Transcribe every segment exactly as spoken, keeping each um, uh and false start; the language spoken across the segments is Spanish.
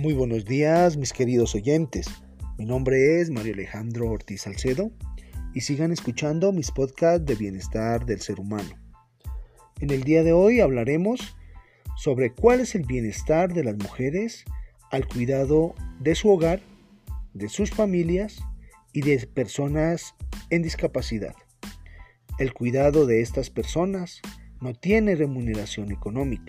Muy buenos días, mis queridos oyentes. Mi nombre es Mario Alejandro Ortiz Salcedo y sigan escuchando mis podcasts de bienestar del ser humano. En el día de hoy hablaremos sobre cuál es el bienestar de las mujeres al cuidado de su hogar, de sus familias y de personas en discapacidad. El cuidado de estas personas no tiene remuneración económica.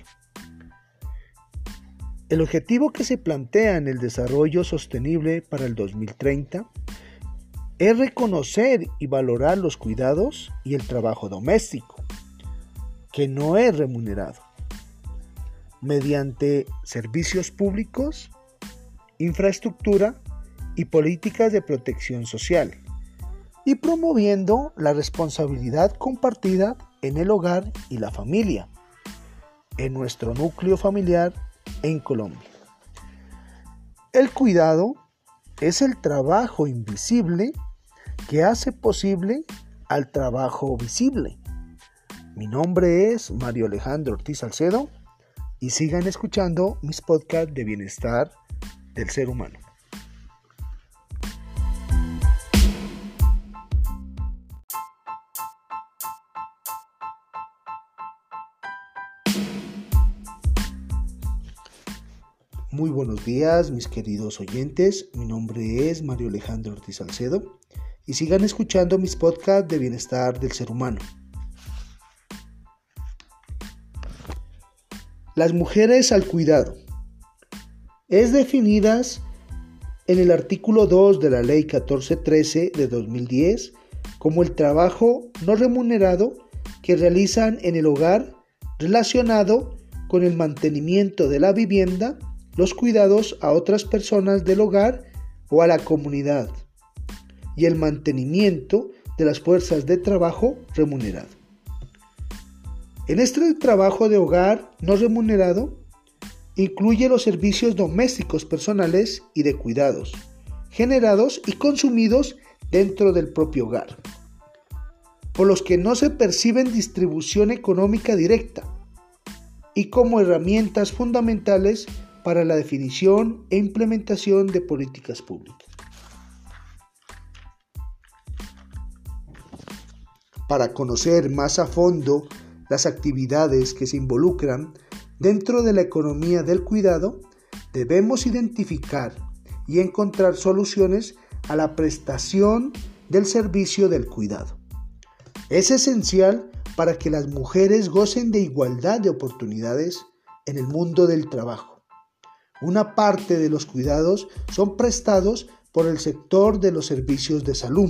El objetivo que se plantea en el desarrollo sostenible para el dos mil treinta es reconocer y valorar los cuidados y el trabajo doméstico, que no es remunerado, mediante servicios públicos, infraestructura y políticas de protección social, y promoviendo la responsabilidad compartida en el hogar y la familia, en nuestro núcleo familiar en Colombia. El cuidado es el trabajo invisible que hace posible al trabajo visible. Mi nombre es Mario Alejandro Ortiz Salcedo y sigan escuchando mis podcasts de bienestar del ser humano. Muy buenos días, mis queridos oyentes. Mi nombre es Mario Alejandro Ortiz Salcedo y sigan escuchando mis podcasts de bienestar del ser humano. Las mujeres al cuidado es definidas en el artículo dos de la Ley catorce trece de dos mil diez como el trabajo no remunerado que realizan en el hogar relacionado con el mantenimiento de la vivienda, los cuidados a otras personas del hogar o a la comunidad y el mantenimiento de las fuerzas de trabajo remunerado. En este trabajo de hogar no remunerado incluye los servicios domésticos personales y de cuidados, generados y consumidos dentro del propio hogar, por los que no se perciben distribución económica directa y como herramientas fundamentales para la definición e implementación de políticas públicas. Para conocer más a fondo las actividades que se involucran dentro de la economía del cuidado, debemos identificar y encontrar soluciones a la prestación del servicio del cuidado. Es esencial para que las mujeres gocen de igualdad de oportunidades en el mundo del trabajo. Una parte de los cuidados son prestados por el sector de los servicios de salud,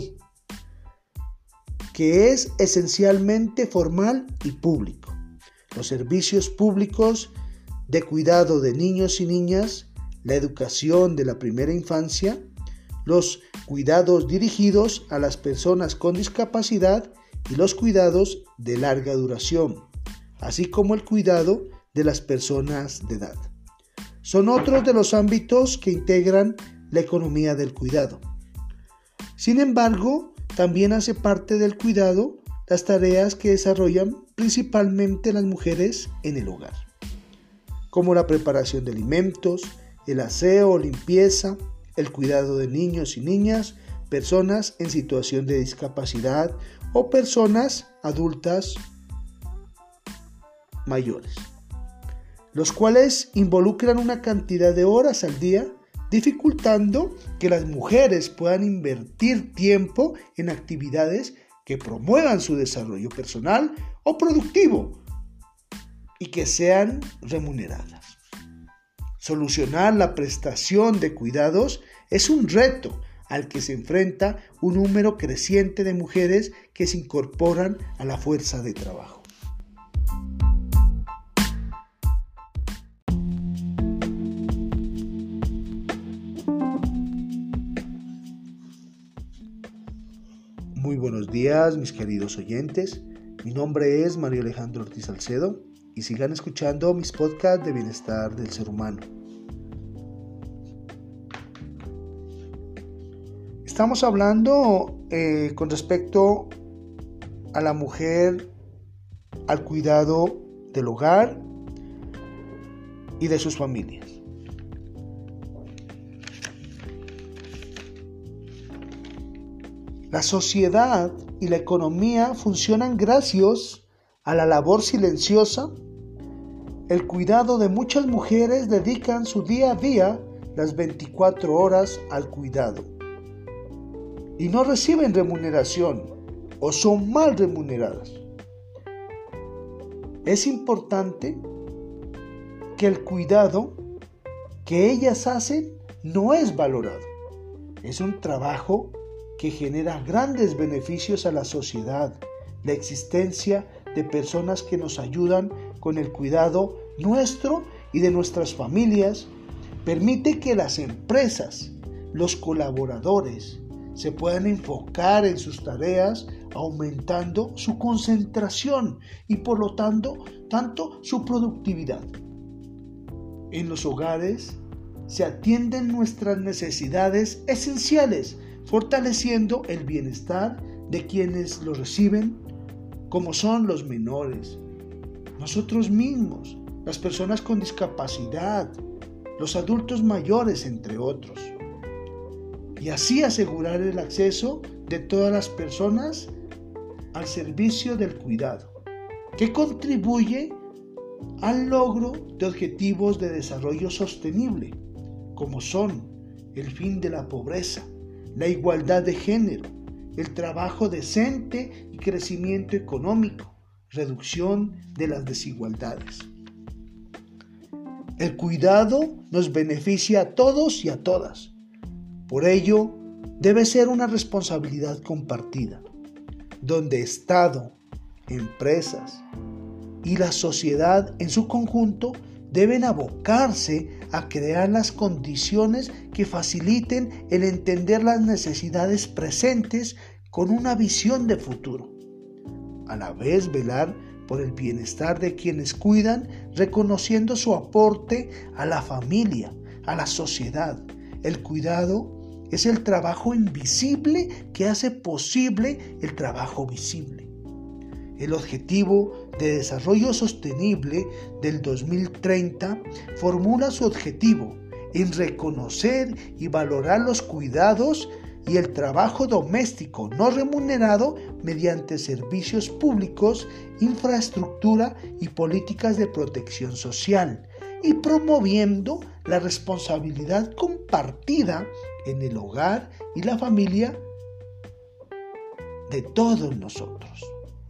que es esencialmente formal y público. Los servicios públicos de cuidado de niños y niñas, la educación de la primera infancia, los cuidados dirigidos a las personas con discapacidad y los cuidados de larga duración, así como el cuidado de las personas de edad. Son otros de los ámbitos que integran la economía del cuidado. Sin embargo, también hace parte del cuidado las tareas que desarrollan principalmente las mujeres en el hogar, como la preparación de alimentos, el aseo o limpieza, el cuidado de niños y niñas, personas en situación de discapacidad o personas adultas mayores, los cuales involucran una cantidad de horas al día, dificultando que las mujeres puedan invertir tiempo en actividades que promuevan su desarrollo personal o productivo y que sean remuneradas. Solucionar la prestación de cuidados es un reto al que se enfrenta un número creciente de mujeres que se incorporan a la fuerza de trabajo. Muy buenos días, mis queridos oyentes. Mi nombre es Mario Alejandro Ortiz Salcedo y sigan escuchando mis podcasts de bienestar del ser humano. Estamos hablando eh, con respecto a la mujer, al cuidado del hogar y de sus familias. La sociedad y la economía funcionan gracias a la labor silenciosa. El cuidado de muchas mujeres dedican su día a día las veinticuatro horas al cuidado y no reciben remuneración o son mal remuneradas. Es importante que el cuidado que ellas hacen no es valorado. Es un trabajo que genera grandes beneficios a la sociedad. La existencia de personas que nos ayudan con el cuidado nuestro y de nuestras familias permite que las empresas, los colaboradores, se puedan enfocar en sus tareas, aumentando su concentración y por lo tanto, tanto su productividad. En los hogares se atienden nuestras necesidades esenciales, fortaleciendo el bienestar de quienes lo reciben, como son los menores, nosotros mismos, las personas con discapacidad, los adultos mayores, entre otros. Y así asegurar el acceso de todas las personas al servicio del cuidado, que contribuye al logro de objetivos de desarrollo sostenible, como son el fin de la pobreza, la igualdad de género, el trabajo decente y crecimiento económico, reducción de las desigualdades. El cuidado nos beneficia a todos y a todas. Por ello, debe ser una responsabilidad compartida, donde Estado, empresas y la sociedad en su conjunto deben abocarse a crear las condiciones que faciliten el entender las necesidades presentes con una visión de futuro. A la vez, velar por el bienestar de quienes cuidan, reconociendo su aporte a la familia, a la sociedad. El cuidado es el trabajo invisible que hace posible el trabajo visible. El Objetivo de Desarrollo Sostenible del dos mil treinta formula su objetivo en reconocer y valorar los cuidados y el trabajo doméstico no remunerado mediante servicios públicos, infraestructura y políticas de protección social, y promoviendo la responsabilidad compartida en el hogar y la familia de todos nosotros.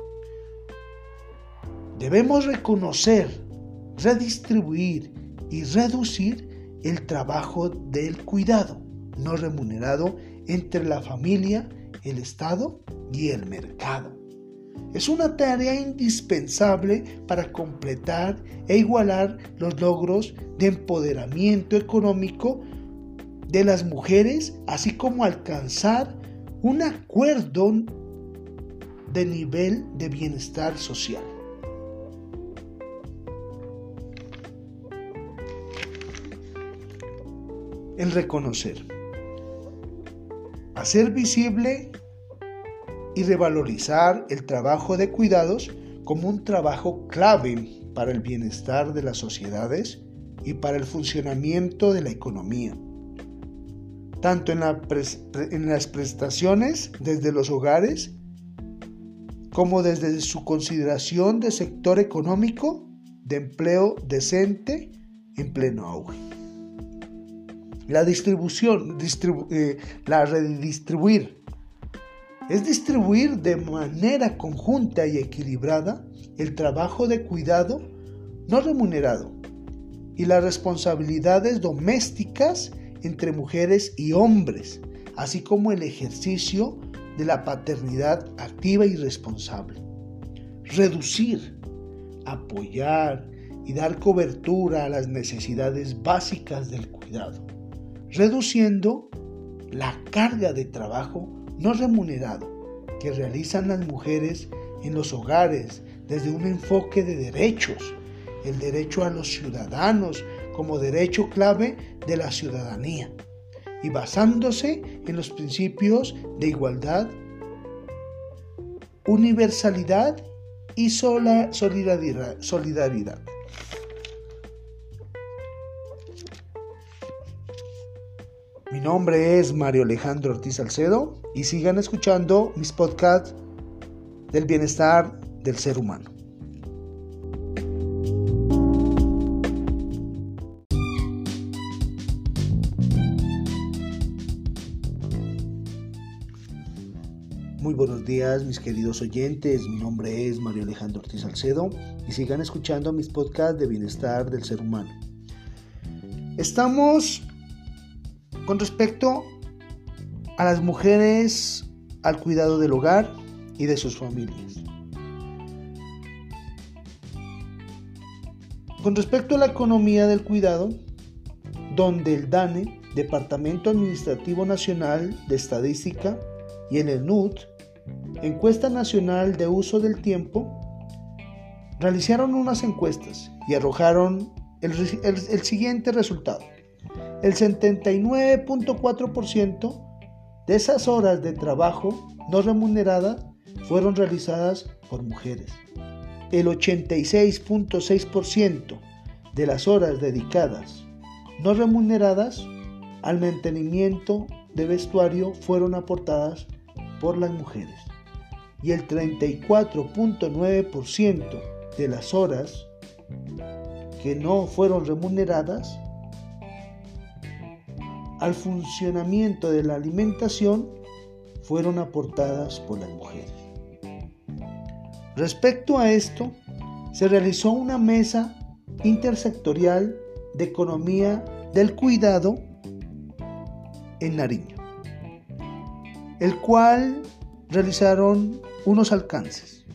Debemos reconocer, redistribuir y reducir el trabajo del cuidado no remunerado entre la familia, el Estado y el mercado. Es una tarea indispensable para completar e igualar los logros de empoderamiento económico de las mujeres, así como alcanzar un acuerdo de nivel de bienestar social. El reconocer, hacer visible y revalorizar el trabajo de cuidados como un trabajo clave para el bienestar de las sociedades y para el funcionamiento de la economía, tanto en, la pres- en las prestaciones desde los hogares como desde su consideración de sector económico de empleo decente en pleno auge. La distribución, distribu- eh, la redistribuir, es distribuir de manera conjunta y equilibrada el trabajo de cuidado no remunerado y las responsabilidades domésticas entre mujeres y hombres, así como el ejercicio de la paternidad activa y responsable. Reducir, apoyar y dar cobertura a las necesidades básicas del cuidado, reduciendo la carga de trabajo no remunerado que realizan las mujeres en los hogares desde un enfoque de derechos, el derecho a los ciudadanos como derecho clave de la ciudadanía y basándose en los principios de igualdad, universalidad y solidaridad. solidaridad. Mi nombre es Mario Alejandro Ortiz Salcedo y sigan escuchando mis podcasts del bienestar del ser humano. Muy buenos días, mis queridos oyentes. Mi nombre es Mario Alejandro Ortiz Salcedo y sigan escuchando mis podcasts de bienestar del ser humano. Estamos con respecto a las mujeres al cuidado del hogar y de sus familias. Con respecto a la economía del cuidado, donde el DANE, Departamento Administrativo Nacional de Estadística, y el ENUD, Encuesta Nacional de Uso del Tiempo, realizaron unas encuestas y arrojaron el, el, el siguiente resultado. El setenta y nueve punto cuatro por ciento de esas horas de trabajo no remuneradas fueron realizadas por mujeres. El ochenta y seis punto seis por ciento de las horas dedicadas no remuneradas al mantenimiento de vestuario fueron aportadas por las mujeres. Y el treinta y cuatro punto nueve por ciento de las horas que no fueron remuneradas al funcionamiento de la alimentación fueron aportadas por las mujeres. Respecto a esto, se realizó una mesa intersectorial de economía del cuidado en Nariño, el cual realizaron unos alcances.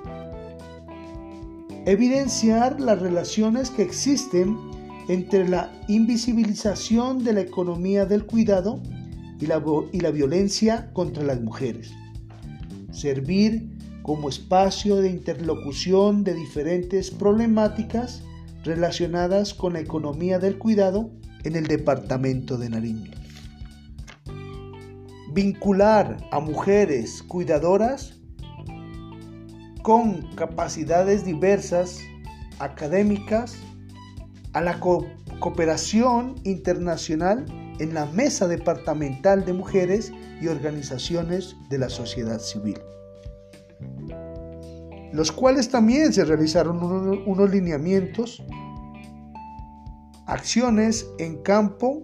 Evidenciar las relaciones que existen entre la invisibilización de la economía del cuidado y la, y la violencia contra las mujeres. Servir como espacio de interlocución de diferentes problemáticas relacionadas con la economía del cuidado en el departamento de Nariño. Vincular a mujeres cuidadoras con capacidades diversas académicas a la co- cooperación internacional en la Mesa Departamental de Mujeres y Organizaciones de la Sociedad Civil, los cuales también se realizaron unos, unos lineamientos, acciones en campo,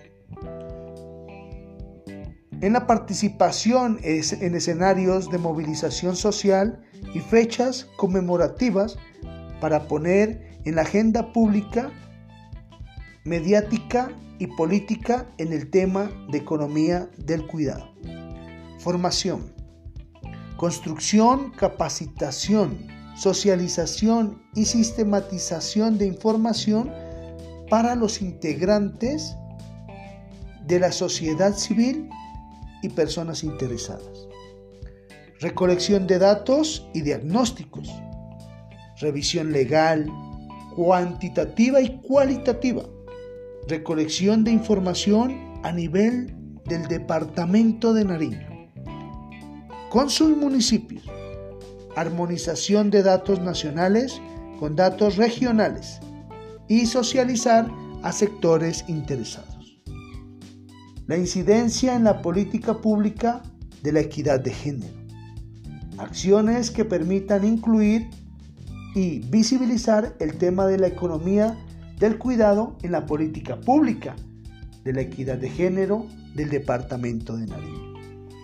en la participación en escenarios de movilización social y fechas conmemorativas para poner en la agenda pública, mediática y política en el tema de economía del cuidado. Formación, construcción, capacitación, socialización y sistematización de información para los integrantes de la sociedad civil y personas interesadas. Recolección de datos y diagnósticos. Revisión legal, cuantitativa y cualitativa. Recolección de información a nivel del departamento de Nariño, con sus municipios. Armonización de datos nacionales con datos regionales y socializar a sectores interesados. La incidencia en la política pública de la equidad de género. Acciones que permitan incluir y visibilizar el tema de la economía del cuidado en la política pública de la equidad de género del departamento de Nariño.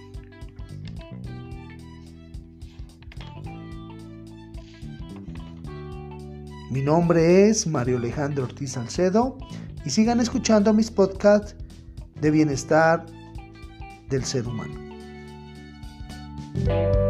Mi nombre es Mario Alejandro Ortiz Salcedo y sigan escuchando mis podcasts de bienestar del ser humano.